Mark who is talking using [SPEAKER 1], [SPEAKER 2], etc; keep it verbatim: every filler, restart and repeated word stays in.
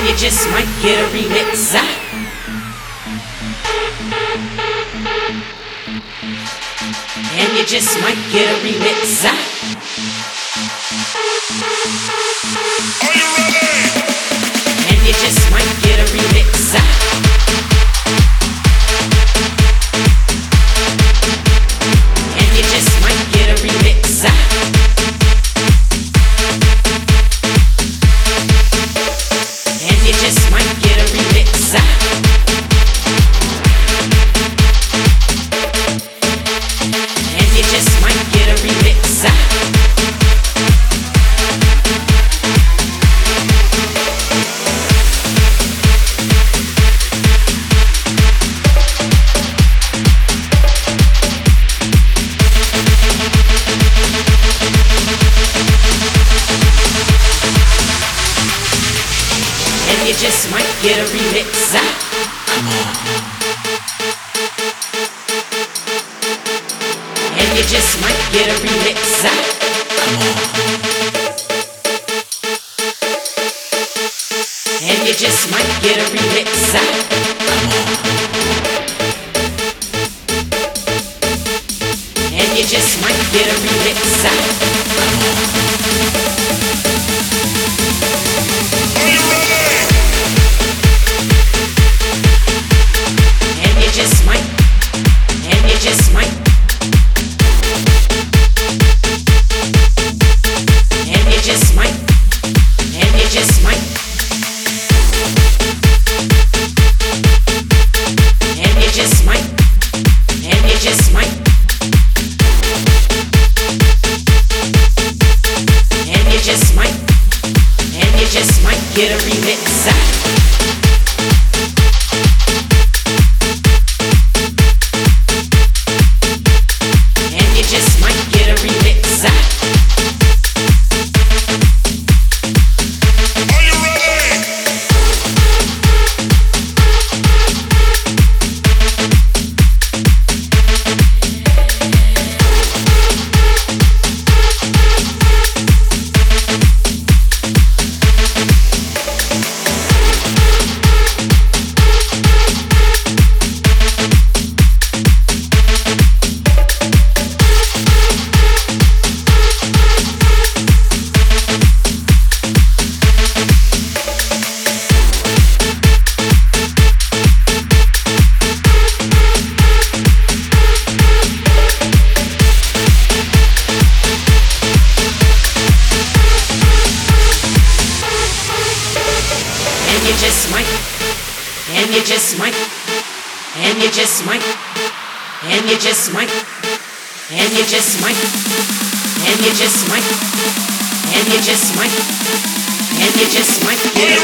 [SPEAKER 1] you just might get a remix. Ah. And you just might get a remix. Ah.
[SPEAKER 2] Are you ready?
[SPEAKER 1] And you just might get a remix. Ah. And you just might get a remix. Ah. And you just might get a remix. Ah. And you just might get a remix. Ah. And you just might get a remix. Ah.
[SPEAKER 2] Come on.
[SPEAKER 1] And you just might get a remix. Ah.
[SPEAKER 2] Come on.
[SPEAKER 1] And you just might get a remix. Ah.
[SPEAKER 2] Come on.
[SPEAKER 1] And you just might get a remix. Ah.
[SPEAKER 2] Come on. Are you ready?
[SPEAKER 1] And you just might. And you just might. And you just might. And you just might. And you just might. And you just might. And you just might. And you just might get a remix. Ah. And you just might get a remix. Ah.
[SPEAKER 2] Are you ready?
[SPEAKER 1] And you just might, and you just might, and you just might, and you just might, and you just might, and you just might, and you just might, and you just might get a